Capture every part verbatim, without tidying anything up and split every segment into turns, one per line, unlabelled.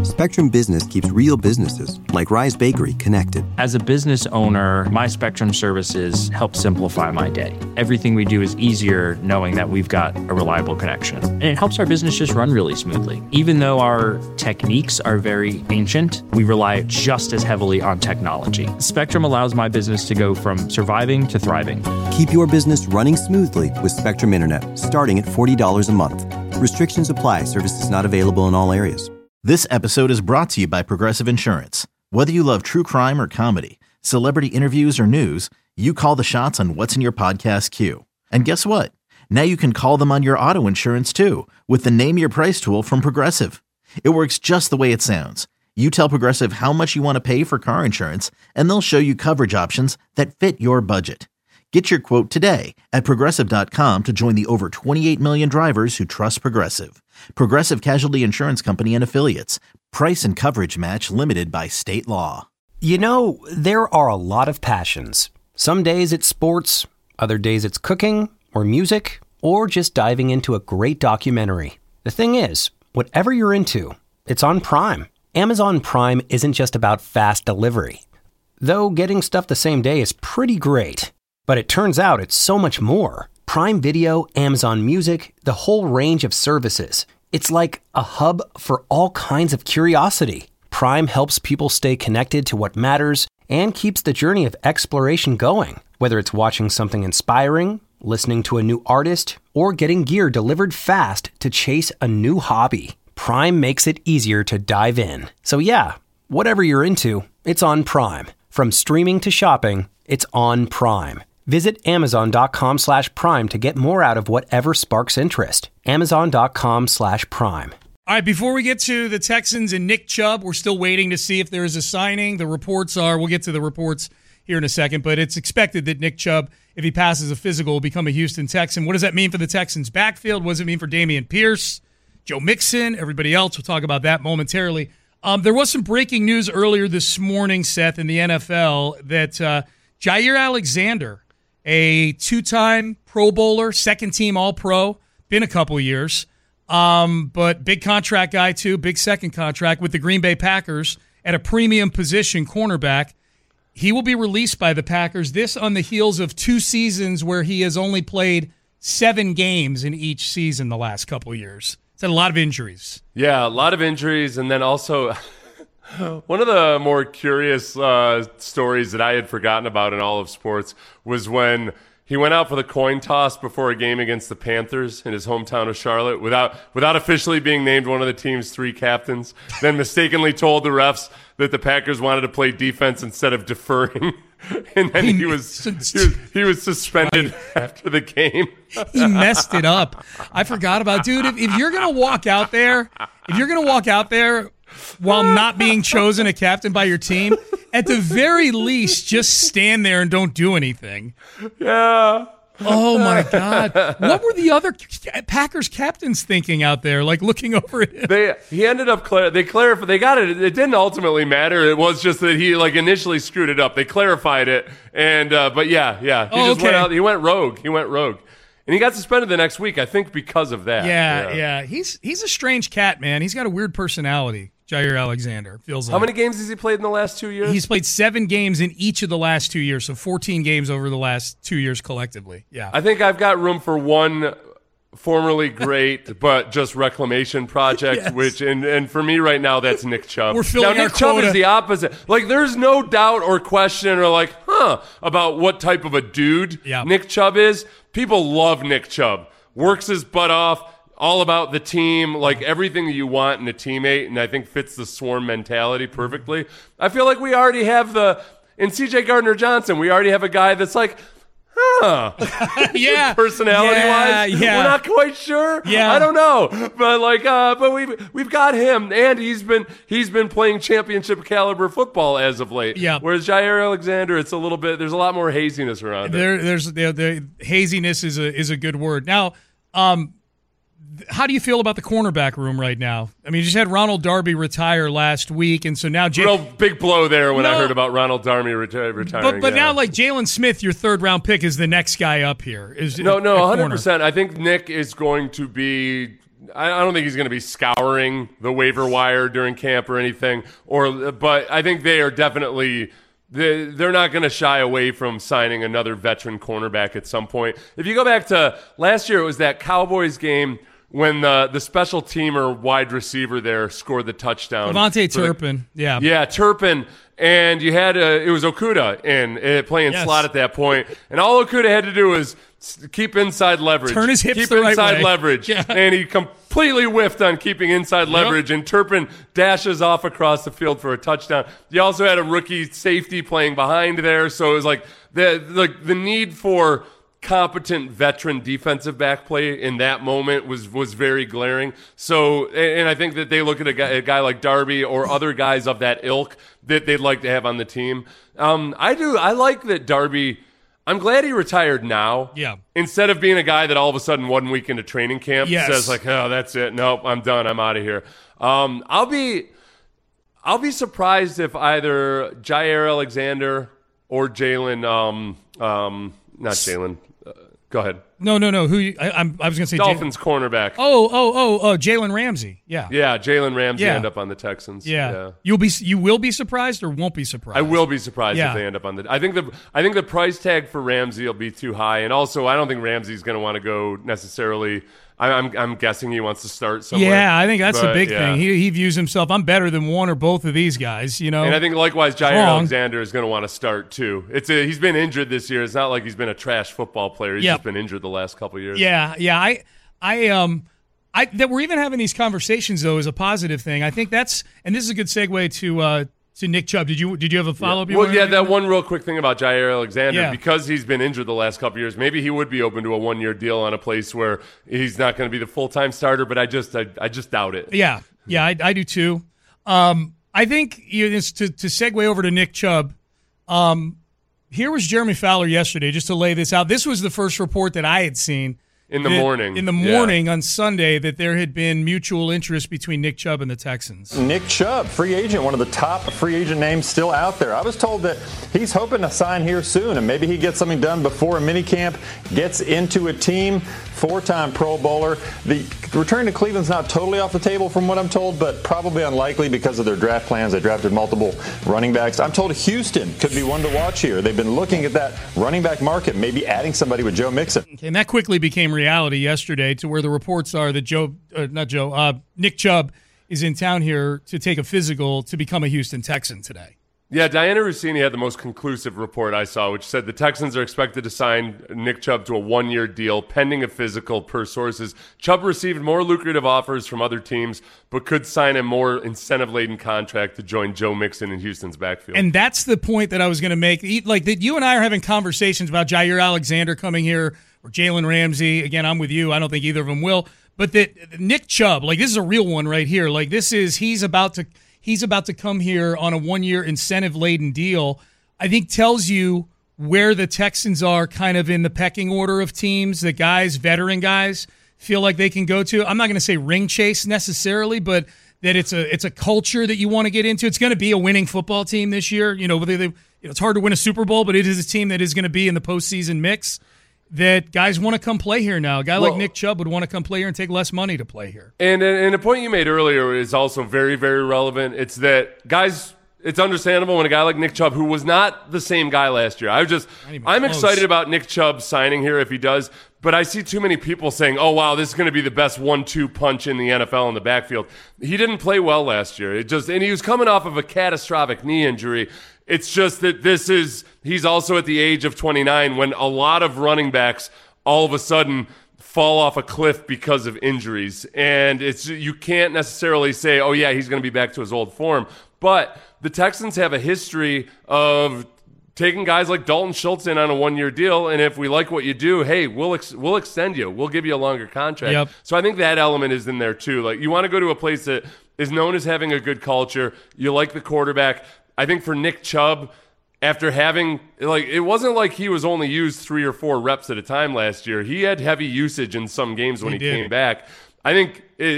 Spectrum Business keeps real businesses, like Rise Bakery, connected.
As a business owner, my Spectrum services help simplify my day. Everything we do is easier knowing that we've got a reliable connection. And it helps our business just run really smoothly. Even though our techniques are very ancient, we rely just as heavily on technology. Spectrum allows my business to go from surviving to thriving.
Keep your business running smoothly with Spectrum Internet, starting at forty dollars a month. Restrictions apply. Services not available in all areas.
This episode is brought to you by Progressive Insurance. Whether you love true crime or comedy, celebrity interviews or news, you call the shots on what's in your podcast queue. And guess what? Now you can call them on your auto insurance too with the Name Your Price tool from Progressive. It works just the way it sounds. You tell Progressive how much you want to pay for car insurance, and they'll show you coverage options that fit your budget. Get your quote today at Progressive dot com to join the over twenty-eight million drivers who trust Progressive. Progressive Casualty Insurance Company and Affiliates. Price and coverage match limited by state law.
You know, there are a lot of passions. Some days it's sports, other days it's cooking or music, or just diving into a great documentary. The thing is, whatever you're into, it's on Prime. Amazon Prime isn't just about fast delivery. Though getting stuff the same day is pretty great. But it turns out it's so much more. Prime Video, Amazon Music, the whole range of services. It's like a hub for all kinds of curiosity. Prime helps people stay connected to what matters and keeps the journey of exploration going. Whether it's watching something inspiring, listening to a new artist, or getting gear delivered fast to chase a new hobby, Prime makes it easier to dive in. So yeah, whatever you're into, it's on Prime. From streaming to shopping, it's on Prime. Visit Amazon.com slash Prime to get more out of whatever sparks interest. Amazon.com slash Prime.
All right, before we get to the Texans and Nick Chubb, we're still waiting to see if there is a signing. The reports are, we'll get to the reports here in a second, but it's expected that Nick Chubb, if he passes a physical, will become a Houston Texan. What does that mean for the Texans' backfield? What does it mean for Dameon Pierce, Joe Mixon, everybody else? We'll talk about that momentarily. Um, there was some breaking news earlier this morning, Seth, in the N F L that uh, Jair Alexander, a two-time Pro Bowler, second-team All-Pro, been a couple years, um, but big contract guy too, big second contract with the Green Bay Packers at a premium position, cornerback. He will be released by the Packers, this on the heels of two seasons where he has only played seven games in each season the last couple years. He's had a lot of injuries.
Yeah, a lot of injuries, and then also one of the more curious uh, stories that I had forgotten about in all of sports was when he went out for the coin toss before a game against the Panthers in his hometown of Charlotte without without officially being named one of the team's three captains, then mistakenly told the refs that the Packers wanted to play defense instead of deferring. And then he was, he was he was suspended after the game.
He messed it up. I forgot about, dude, if, if you're going to walk out there, if you're going to walk out there while not being chosen a captain by your team, at the very least, just stand there and don't do anything.
Yeah.
Oh, my God. What were the other Packers captains thinking out there, like looking over at him?
They, he ended up, clar- they clarified, they got it. It didn't ultimately matter. It was just that he like initially screwed it up. They clarified it. And, uh, but yeah, yeah. He
oh,
just
okay.
went out. He went rogue. He went rogue. And he got suspended the next week, I think, because of that.
Yeah,
yeah.
yeah. He's he's a strange cat, man. He's got a weird personality, Jair Alexander, feels like.
How many games has he played in the last two years?
He's played seven games in each of the last two years, so fourteen games over the last two years collectively. Yeah.
I think I've got room for one formerly great but just reclamation project, yes. which, and, and for me right now, that's Nick Chubb.
We're filling
now,
our
Nick Chubb
quota.
is the opposite. Like, there's no doubt or question or like, huh, about what type of a dude
yeah.
Nick Chubb is. People love Nick Chubb. Works his butt off, all about the team, like everything that you want in a teammate, and I think fits the Swarm mentality perfectly. I feel like we already have the, in C J Gardner-Johnson, we already have a guy that's like, huh.
yeah.
Personality-wise,
yeah, yeah.
we're not quite sure.
Yeah.
I don't know. But like, uh, but we've, we've got him, and he's been, he's been playing championship caliber football as of late.
Yeah.
Whereas Jair Alexander, it's a little bit, there's a lot more haziness around
there,
it.
There's, the, the haziness is a, is a good word. Now, Um, how do you feel about the cornerback room right now? I mean, you just had Ronald Darby retire last week, and so now Jay-
real big blow there when
no,
I heard about Ronald Darby reti- retiring.
But but
yeah.
now, like Jalen Smith, your third round pick, is the next guy up here. Is
no, no,
one
hundred percent. I think Nick is going to be I don't think he's going to be scouring the waiver wire during camp or anything. Or, but I think they are definitely they're not going to shy away from signing another veteran cornerback at some point. If you go back to last year, it was that Cowboys game when the the special teamer wide receiver there scored the touchdown.
Devontae Turpin, the, yeah,
yeah, Turpin. And you had a, it was Okudah in uh, playing yes. slot at that point, and all Okudah had to do was keep inside leverage,
turn his hips
keep
the
inside
right way.
leverage,
yeah.
and he completely whiffed on keeping inside leverage. Yep. And Turpin dashes off across the field for a touchdown. You also had a rookie safety playing behind there, so it was like the the, the need for competent veteran defensive back play in that moment was was very glaring. So, and I think that they look at a guy, a guy like Darby or other guys of that ilk that they'd like to have on the team. Um, I do. I like that Darby. I'm glad he retired now.
Yeah.
Instead of being a guy that all of a sudden one week into training camp
yes.
says like, oh, that's it. Nope, I'm done. I'm out of here. Um, I'll be, I'll be surprised if either Jaire Alexander or Jalen, um, um, not Jalen. Uh, go ahead.
No, no, no. Who you, I, I'm, I was going to say
Dolphins
Jaylen.
cornerback.
Oh, oh, oh, oh, Jalen Ramsey. Yeah,
yeah. Jalen Ramsey
yeah.
end up on the Texans.
Yeah.
yeah,
you'll be you will be surprised or won't be surprised.
I will be surprised
yeah.
if they end up on the. I think the I think the price tag for Ramsey will be too high, and also I don't think Ramsey's going to want to go necessarily. I, I'm I'm guessing he wants to start somewhere.
Yeah, I think that's
but,
the big
yeah.
thing. He he views himself. I'm better than one or both of these guys. You know,
and I think likewise, Jaire
Wrong.
Alexander is going to want to start too. It's a, he's been injured this year. It's not like he's been a trash football player. He's
yep.
just been injured the last couple of years.
Yeah, yeah. I I um I that we're even having these conversations though is a positive thing. I think that's and this is a good segue to uh, to Nick Chubb. Did you did you have a follow up?
Yeah. Well, yeah, that one real quick thing about Jaire Alexander
yeah.
because he's been injured the last couple of years. Maybe he would be open to a one year deal on a place where he's not going to be the full time starter. But I just I, I just doubt it.
Yeah, yeah, I, I do too. Um, I think you know, to to segue over to Nick Chubb. Um, here was Jeremy Fowler yesterday, just to lay this out. This was the first report that I had seen.
In the
that,
morning.
In the morning
yeah.
on Sunday that there had been mutual interest between Nick Chubb and the Texans.
Nick Chubb, free agent, one of the top free agent names still out there. I was told that he's hoping to sign here soon, and maybe he gets something done before a minicamp, gets into a team, four-time Pro Bowler. The return to Cleveland's not totally off the table from what I'm told, but probably unlikely because of their draft plans. They drafted multiple running backs. I'm told Houston could be one to watch here. They've been looking at that running back market, maybe adding somebody with Joe Mixon.
Okay, and that quickly became reality yesterday to where the reports are that Joe, uh, not Joe, uh, Nick Chubb is in town here to take a physical to become a Houston Texan today.
Yeah, Diana Rossini had the most conclusive report I saw, which said the Texans are expected to sign Nick Chubb to a one-year deal pending a physical per sources. Chubb received more lucrative offers from other teams, but could sign a more incentive-laden contract to join Joe Mixon in Houston's backfield.
And that's the point that I was going to make. Like that, you and I are having conversations about Jaire Alexander coming here or Jalen Ramsey. Again, I'm with you. I don't think either of them will. But that Nick Chubb, like this is a real one right here. Like this is he's about to he's about to come here on a one-year incentive-laden deal. I think tells you where the Texans are kind of in the pecking order of teams. The guys, veteran guys, feel like they can go to. I'm not going to say ring chase necessarily, but that it's a it's a culture that you want to get into. It's going to be a winning football team this year. You know, whether they, you know, it's hard to win a Super Bowl, but it is a team that is going to be in the postseason mix. That guys want to come play here now. A guy well, like Nick Chubb would want to come play here and take less money to play here.
And and a point you made earlier is also very, very relevant. It's that guys, it's understandable when a guy like Nick Chubb, who was not the same guy last year. I was just, I'm close. excited about Nick Chubb signing here if he does, but I see too many people saying, oh, wow, this is going to be the best one two punch in the N F L in the backfield. He didn't play well last year. It just, and he was coming off of a catastrophic knee injury. It's just that this is, he's also at the age of twenty-nine when a lot of running backs all of a sudden fall off a cliff because of injuries. And it's, you can't necessarily say, oh yeah, he's going to be back to his old form. But the Texans have a history of taking guys like Dalton Schultz in on a one-year deal, and if we like what you do, hey, we'll ex- we'll extend you. We'll give you a longer contract.
Yep.
So I think that element is in there too. Like you want to go to a place that is known as having a good culture. You like the quarterback. I think for Nick Chubb, after having, like, it wasn't like he was only used three or four reps at a time last year. He had heavy usage in some games when he, he came back. I think it,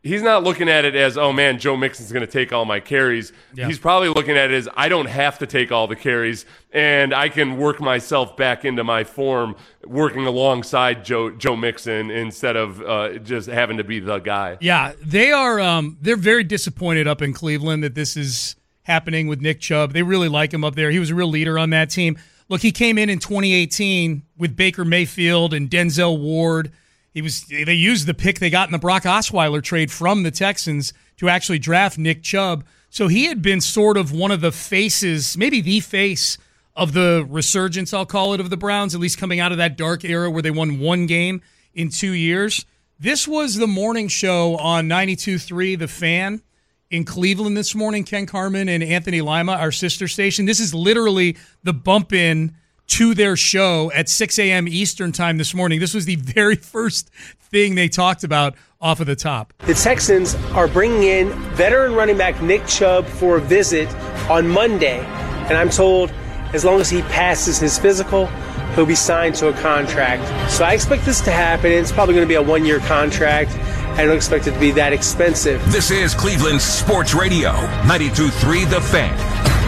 he's not looking at it as, oh man, Joe Mixon's going to take all my carries. Yeah. He's probably looking at it as, I don't have to take all the carries, and I can work myself back into my form working alongside Joe Joe Mixon instead of uh, just having to be the guy.
Yeah, they are. Um, they're very disappointed up in Cleveland that this is happening with Nick Chubb. They really like him up there. He was a real leader on that team. Look, he came in in twenty eighteen with Baker Mayfield and Denzel Ward. He was. They used the pick they got in the Brock Osweiler trade from the Texans to actually draft Nick Chubb. So he had been sort of one of the faces, maybe the face of the resurgence, I'll call it, of the Browns, at least coming out of that dark era where they won one game in two years. This was the morning show on ninety-two point three The Fan in Cleveland this morning, Ken Carman and Anthony Lima, our sister station. This is literally the bump in to their show at six a.m. Eastern time this morning. This was the very first thing they talked about off of the top.
The Texans are bringing in veteran running back Nick Chubb for a visit on Monday, and I'm told as long as he passes his physical, he'll be signed to a contract. So I expect this to happen. It's probably going to be a one-year contract. I don't expect it to be that expensive.
This is Cleveland Sports Radio, ninety-two point three The Fan.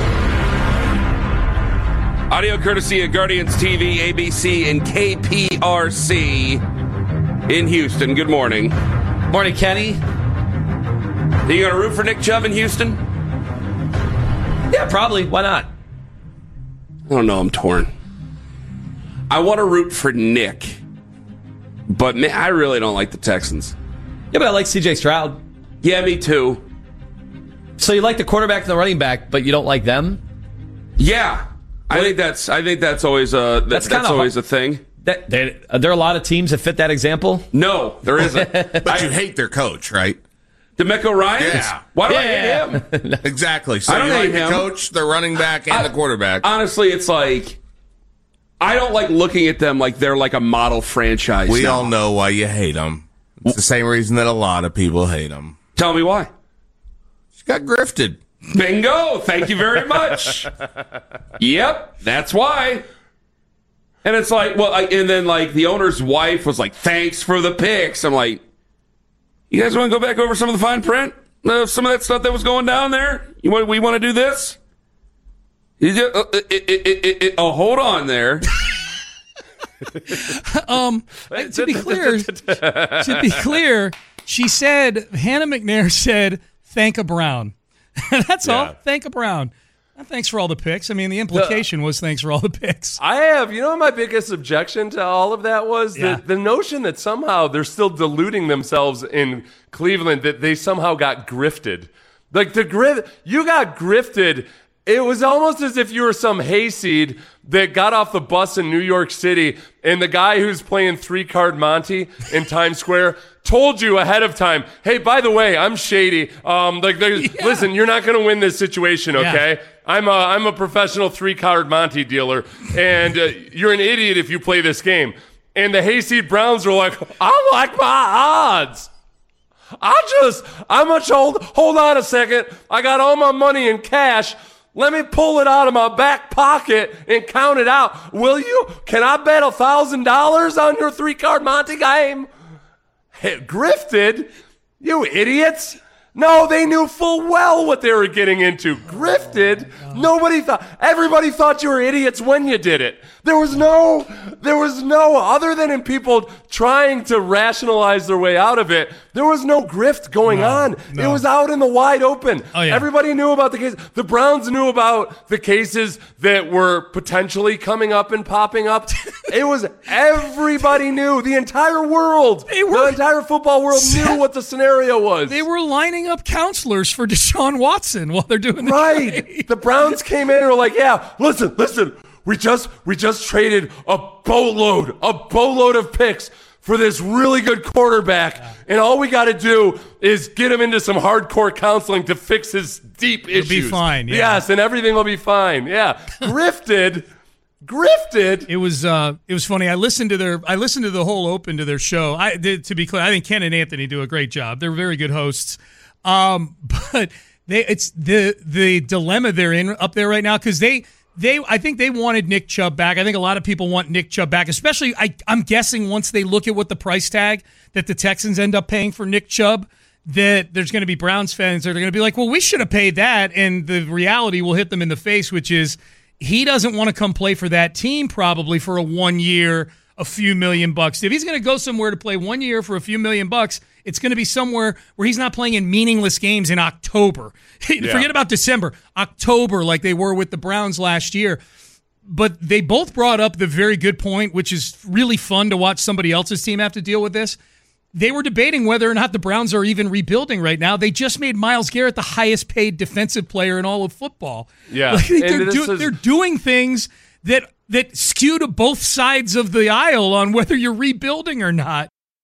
Audio courtesy of Guardians T V, A B C, and K P R C in Houston. Good morning.
Morning, Kenny.
Are you going to root for Nick Chubb in Houston?
Yeah, probably. Why not?
I don't know. I'm torn. I want to root for Nick, but man, I really don't like the Texans.
Yeah, but I like C J Stroud.
Yeah, me too.
So you like the quarterback and the running back, but you don't like them?
Yeah. I think that's I think that's always a that, that's, that's always hard. a thing.
That, there, are there a lot of teams that fit that example?
No, there isn't.
But I, you hate their coach, right?
DeMeco Ryans?
Yeah.
Why do
yeah.
I hate him?
Exactly. So
I don't
you
hate
like
him.
the coach, the running back, and
I,
the quarterback.
Honestly, it's like I don't like looking at them like they're like a model franchise.
We
now.
all know why you hate them. It's the same reason that a lot of people hate them.
Tell me why.
She got grifted.
Bingo. Thank you very much. Yep, that's why. And it's like, well, I, and then like the owner's wife was like, thanks for the picks. I'm like, you guys want to go back over some of the fine print? Uh, some of that stuff that was going down there? You want, we want to do this? You just, uh, it, it, it, it, oh, hold on there.
um, to be clear, to be clear, she said, Hannah McNair said, thank a Brown. That's yeah. all. Thank a Brown. And thanks for all the picks. I mean, the implication the, was thanks for all the picks.
I have, you know, my biggest objection to all of that was yeah. the, the notion that somehow they're still deluding themselves in Cleveland, that they somehow got grifted. Like the grif, you got grifted. It was almost as if you were some hayseed that got off the bus in New York City, and the guy who's playing three-card Monty in Times Square told you ahead of time, hey, by the way, I'm shady. Um, like, yeah. Listen, you're not going to win this situation, okay? Yeah. I'm a, I'm a professional three-card Monty dealer, and uh, you're an idiot if you play this game. And the hayseed Browns are like, I like my odds. I just, I'm much hold, hold on a second. I got all my money in cash. Let me pull it out of my back pocket and count it out. Will you? Can I bet a thousand dollars on your three-card Monty game? Hey, grifted? You idiots. No, they knew full well what they were getting into. Grifted? Nobody thought, everybody thought you were idiots when you did it. There was no, there was no, other than in people trying to rationalize their way out of it, there was no grift going no, on. No. It was out in the wide open. Oh, yeah. Everybody knew about the case. The Browns knew about the cases that were potentially coming up and popping up. It was, everybody knew. The entire world, they were, the entire football world knew what the scenario was.
They were lining up counselors for Deshaun Watson while they're doing the
right.
trade.
The Browns came in and were like, yeah, listen, listen. We just we just traded a boatload, a boatload of picks for this really good quarterback, yeah. and all we got to do is get him into some hardcore counseling to fix his deep
It'll
issues.
It'll be fine. Yeah.
Yes, and everything will be fine. Yeah, grifted, grifted.
It was uh, it was funny. I listened to their I listened to the whole open to their show. I did, to be clear, I think Ken and Anthony do a great job. They're very good hosts, um, but they it's the the dilemma they're in up there right now because they. They, I think they wanted Nick Chubb back. I think a lot of people want Nick Chubb back, especially I, I'm guessing once they look at what the price tag that the Texans end up paying for Nick Chubb, that there's going to be Browns fans that are going to be like, well, we should have paid that. And the reality will hit them in the face, which is he doesn't want to come play for that team probably for a one year, a few million bucks. If he's going to go somewhere to play one year for a few million bucks, it's going to be somewhere where he's not playing in meaningless games in October. Yeah. Forget about December, October, like they were with the Browns last year. But they both brought up the very good point, which is really fun to watch somebody else's team have to deal with this. They were debating whether or not the Browns are even rebuilding right now. They just made Myles Garrett the highest paid defensive player in all of football.
Yeah,
like they're, do,
is-
they're doing things that that skew to both sides of the aisle on whether you're rebuilding or not.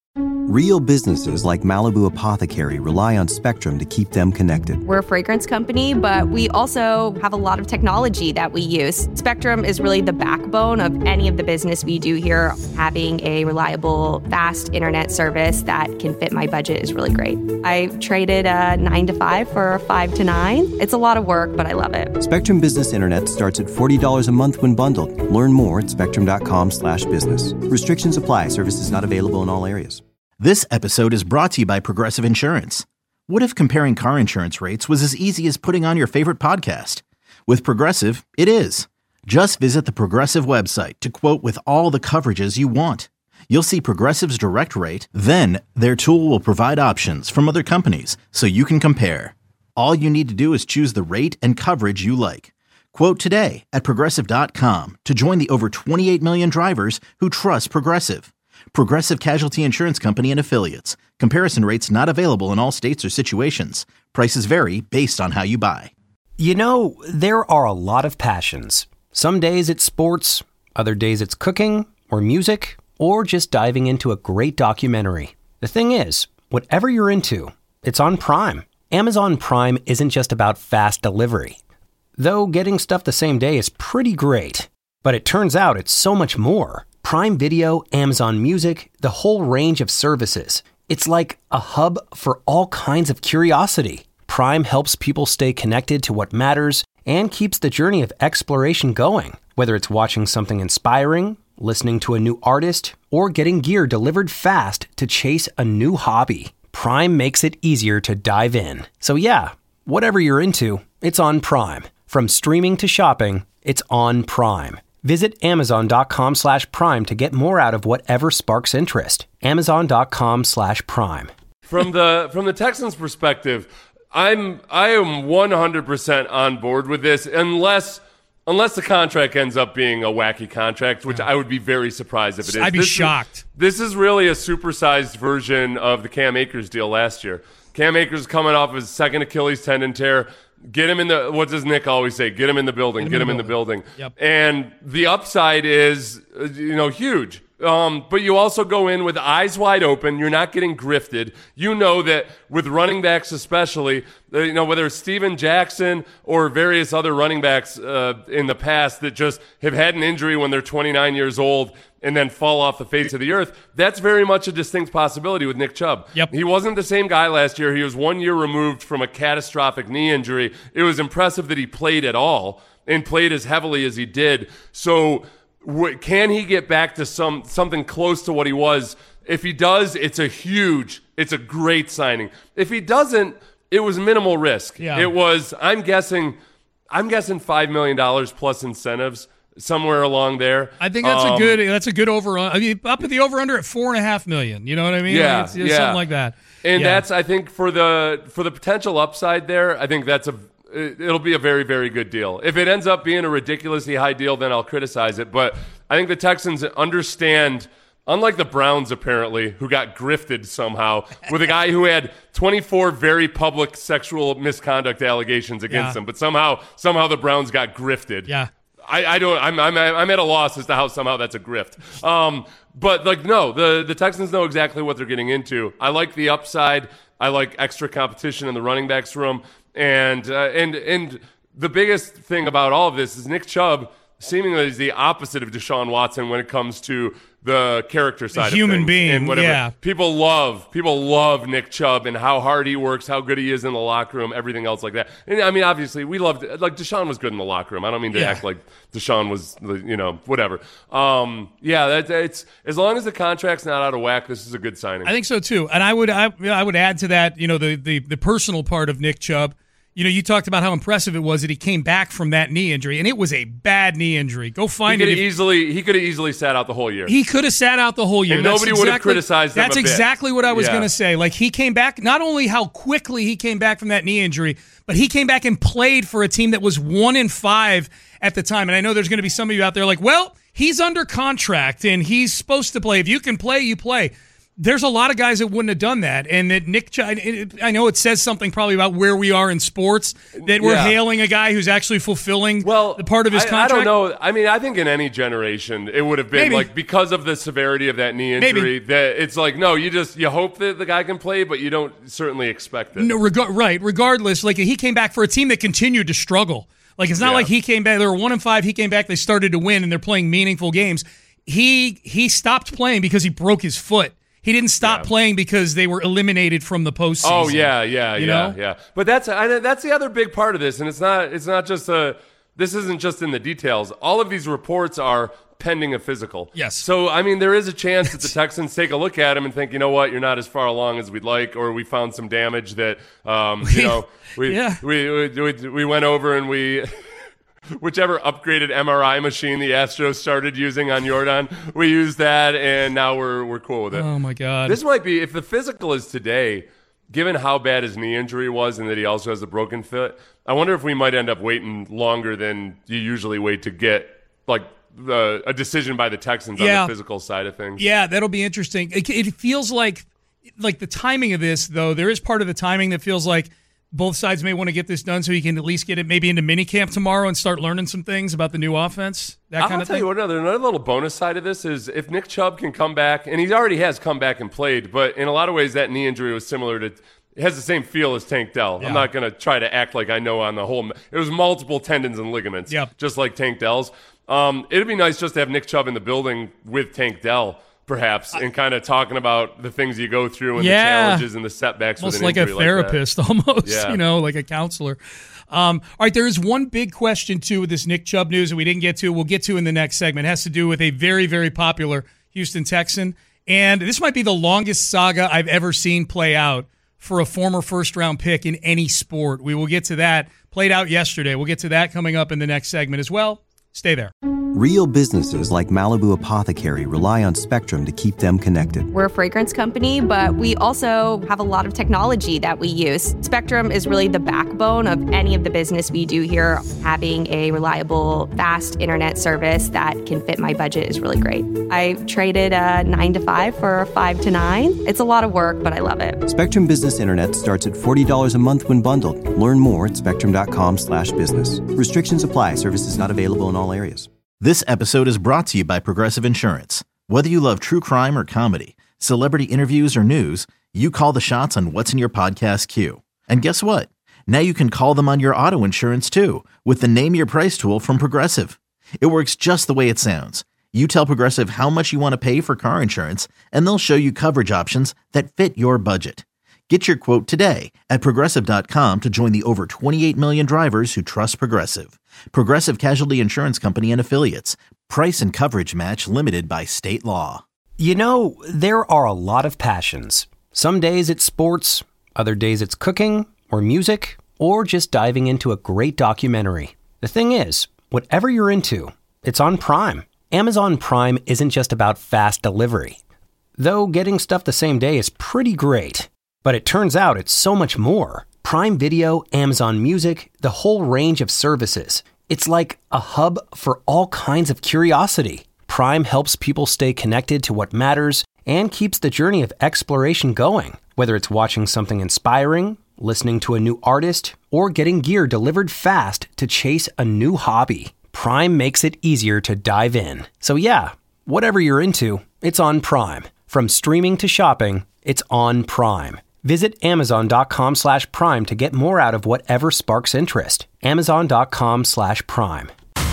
Real businesses like Malibu Apothecary rely on Spectrum to keep them connected.
We're a fragrance company, but we also have a lot of technology that we use. Spectrum is really the backbone of any of the business we do here. Having a reliable, fast internet service that can fit my budget is really great. I traded a nine to five for a five to nine. It's a lot of work, but I love it.
Spectrum Business Internet starts at forty dollars a month when bundled. Learn more at spectrum.com slash business. Restrictions apply. Services not available in all areas.
This episode is brought to you by Progressive Insurance. What if comparing car insurance rates was as easy as putting on your favorite podcast? With Progressive, it is. Just visit the Progressive website to quote with all the coverages you want. You'll see Progressive's direct rate, then their tool will provide options from other companies so you can compare. All you need to do is choose the rate and coverage you like. Quote today at Progressive dot com to join the over twenty-eight million drivers who trust Progressive. Progressive Casualty Insurance Company and Affiliates. Comparison rates not available in all states or situations. Prices vary based on how you buy.
You know, there are a lot of passions. Some days it's sports, other days it's cooking or music, or just diving into a great documentary. The thing is, whatever you're into, it's on Prime. Amazon Prime isn't just about fast delivery. Though getting stuff the same day is pretty great. But it turns out it's so much more. Prime Video, Amazon Music, the whole range of services. It's like a hub for all kinds of curiosity. Prime helps people stay connected to what matters and keeps the journey of exploration going. Whether it's watching something inspiring, listening to a new artist, or getting gear delivered fast to chase a new hobby, Prime makes it easier to dive in. So yeah, whatever you're into, it's on Prime. From streaming to shopping, it's on Prime. Visit amazon.com slash prime to get more out of whatever sparks interest. Amazon.com slash prime.
From the from the Texans' perspective, I'm I am one hundred percent on board with this, unless unless the contract ends up being a wacky contract, which yeah. I would be very surprised if it is.
I'd be
this
shocked.
Is, this is really a supersized version of the Cam Akers deal last year. Cam Akers coming off his second Achilles tendon tear. Get him in the, what does Nick always say? Get him in the building, get him, get him in the building. building.
Yep.
And the upside is, you know, huge. Um, but you also go in with eyes wide open. You're not getting grifted. You know that with running backs especially, uh, you know, whether it's Steven Jackson or various other running backs uh, in the past that just have had an injury when they're twenty-nine years old and then fall off the face of the earth, that's very much a distinct possibility with Nick Chubb.
Yep.
He wasn't the same guy last year. He was one year removed from a catastrophic knee injury. It was impressive that he played at all and played as heavily as he did. So w- can he get back to some something close to what he was? If he does, it's a huge, it's a great signing. If he doesn't, it was minimal risk.
Yeah.
It was, I'm guessing, I'm guessing five million dollars plus incentives. Somewhere along there,
I think that's
um,
a good. That's a good over. I mean, up at the over under at four and a half million. You know what I mean?
Yeah,
like it's, it's
yeah.
something like that.
And
yeah.
that's, I think, for the for the potential upside there. I think that's a. It'll be a very, very good deal. If it ends up being a ridiculously high deal, then I'll criticize it. But I think the Texans understand. Unlike the Browns, apparently, who got grifted somehow with a guy who had twenty-four very public sexual misconduct allegations against
Yeah.
him, but somehow, somehow the Browns got grifted.
Yeah.
I, I don't. I'm, I'm. I'm at a loss as to how somehow that's a grift. Um, but like, no, the the Texans know exactly what they're getting into. I like the upside. I like extra competition in the running backs room, and uh, and and the biggest thing about all of this is Nick Chubb seemingly is the opposite of Deshaun Watson when it comes to the character side
the human
of things.
being,
and whatever.
yeah.
People love, people love Nick Chubb and how hard he works, how good he is in the locker room, everything else like that. And I mean, obviously, we loved, like, Deshaun was good in the locker room. I don't mean to
Yeah.
act like Deshaun was, you know, whatever. Um, yeah, that, it's as long as the contract's not out of whack, this is a good signing.
I think so too, and I would I, I would add to that, you know, the, the the personal part of Nick Chubb. You know, you talked about how impressive it was that he came back from that knee injury, and it was a bad knee injury. Go find
he
it.
Could
If,
easily, he could have easily sat out the whole year.
he could have sat out the whole year.
And
That's
nobody would have
exactly-
criticized him
That's
a bit.
exactly what I was
Yeah.
going to say. Like, he came back, not only how quickly he came back from that knee injury, but he came back and played for a team that was one in five at the time. And I know there's going to be some of you out there like, well, he's under contract and he's supposed to play. If you can play, you play. There's a lot of guys that wouldn't have done that, and that Nick Chubb, I know it says something probably about where we are in sports, that we're
Yeah.
hailing a guy who's actually fulfilling well, the part of his
I,
contract.
I don't know. I mean, I think in any generation, it would have been
Maybe.
like, because of the severity of that knee injury,
Maybe.
that it's like, no, you just, you hope that the guy can play, but you don't certainly expect it.
No, reg- right. Regardless, like he came back for a team that continued to struggle. Like it's not
Yeah.
like he came back. They were one and five. He came back. They started to win, and they're playing meaningful games. He he stopped playing because he broke his foot. He didn't stop
Yeah.
playing because they were eliminated from the postseason.
Oh yeah, yeah,
You
yeah,
know?
yeah. But that's I, that's the other big part of this, and it's not it's not just a. This isn't just in the details. All of these reports are pending a physical.
Yes.
So I mean, there is a chance that the Texans take a look at him and think, you know what, you're not as far along as we'd like, or we found some damage that, um, you know, we,
Yeah.
we, we we we went over and we. Whichever upgraded M R I machine the Astros started using on Jordan, we used that, and now we're we're cool with it.
Oh my God.
This might be, if the physical is today, given how bad his knee injury was and that he also has a broken foot, I wonder if we might end up waiting longer than you usually wait to get like the, a decision by the Texans
Yeah.
on the physical side of things.
Yeah, that'll be interesting. It, it feels like, like the timing of this, though, there is part of the timing that feels like both sides may want to get this done so he can at least get it maybe into minicamp tomorrow and start learning some things about the new offense. That
I'll
kind of
tell
thing.
you what, another, another little bonus side of this is if Nick Chubb can come back, and he already has come back and played, but in a lot of ways that knee injury was similar to, it has the same feel as Tank Dell.
Yeah.
I'm not going to try to act like I know on the whole. It was multiple tendons and ligaments,
Yep.
just like Tank Dell's. Um, it'd be nice just to have Nick Chubb in the building with Tank Dell, perhaps, and kind of talking about the things you go through and
Yeah.
the challenges and the setbacks.
Almost
with an
like a
injury
therapist,
like that.
almost,
Yeah.
you know, like a counselor. Um, all right, there is one big question, too, with this Nick Chubb news that we didn't get to. We'll get to in the next segment. It has to do with a very, very popular Houston Texan. And this might be the longest saga I've ever seen play out for a former first-round pick in any sport. We will get to that. Played out yesterday. We'll get to that coming up in the next segment as well. Stay there.
Real businesses like Malibu Apothecary rely on Spectrum to keep them connected.
We're a fragrance company, but we also have a lot of technology that we use. Spectrum is really the backbone of any of the business we do here. Having a reliable, fast internet service that can fit my budget is really great. I traded a nine to five for a five to nine. It's a lot of work, but I love it.
Spectrum Business Internet starts at forty dollars a month when bundled. Learn more at spectrum.com slash business. Restrictions apply. Services not available in all areas.
This episode is brought to you by Progressive Insurance. Whether you love true crime or comedy, celebrity interviews or news, you call the shots on what's in your podcast queue. And guess what? Now you can call them on your auto insurance too with the Name Your Price tool from Progressive. It works just the way it sounds. You tell Progressive how much you want to pay for car insurance, and they'll show you coverage options that fit your budget. Get your quote today at Progressive dot com to join the over twenty-eight million drivers who trust Progressive. Progressive Casualty Insurance Company and Affiliates. Price and coverage match limited by state law.
You know, there are a lot of passions. Some days it's sports, other days it's cooking or music, or just diving into a great documentary. The thing is, whatever you're into, it's on Prime. Amazon Prime isn't just about fast delivery. Though getting stuff the same day is pretty great. But it turns out it's so much more. Prime Video, Amazon Music, the whole range of services. It's like a hub for all kinds of curiosity. Prime helps people stay connected to what matters and keeps the journey of exploration going. Whether it's watching something inspiring, listening to a new artist, or getting gear delivered fast to chase a new hobby, Prime makes it easier to dive in. So yeah, whatever you're into, it's on Prime. From streaming to shopping, it's on Prime. Visit amazon.com slash prime to get more out of whatever sparks interest. Amazon.com slash prime.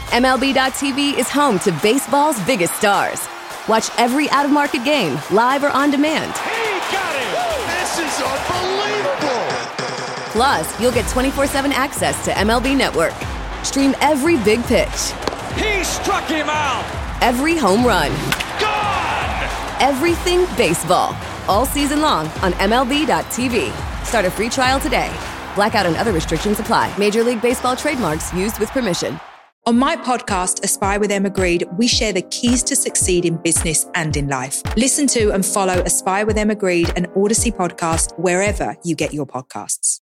M L B dot T V is home to baseball's biggest stars. Watch every out-of-market game, live or on demand.
He got it! This is unbelievable!
Plus, you'll get twenty-four seven access to M L B Network. Stream every big pitch.
He struck him out!
Every home run.
Gone!
Everything baseball. All season long on M L B dot T V. Start a free trial today. Blackout and other restrictions apply. Major League Baseball trademarks used with permission.
On my podcast, Aspire with Emma Grede, we share the keys to succeed in business and in life. Listen to and follow Aspire with Emma Grede, an Odyssey podcast, wherever you get your podcasts.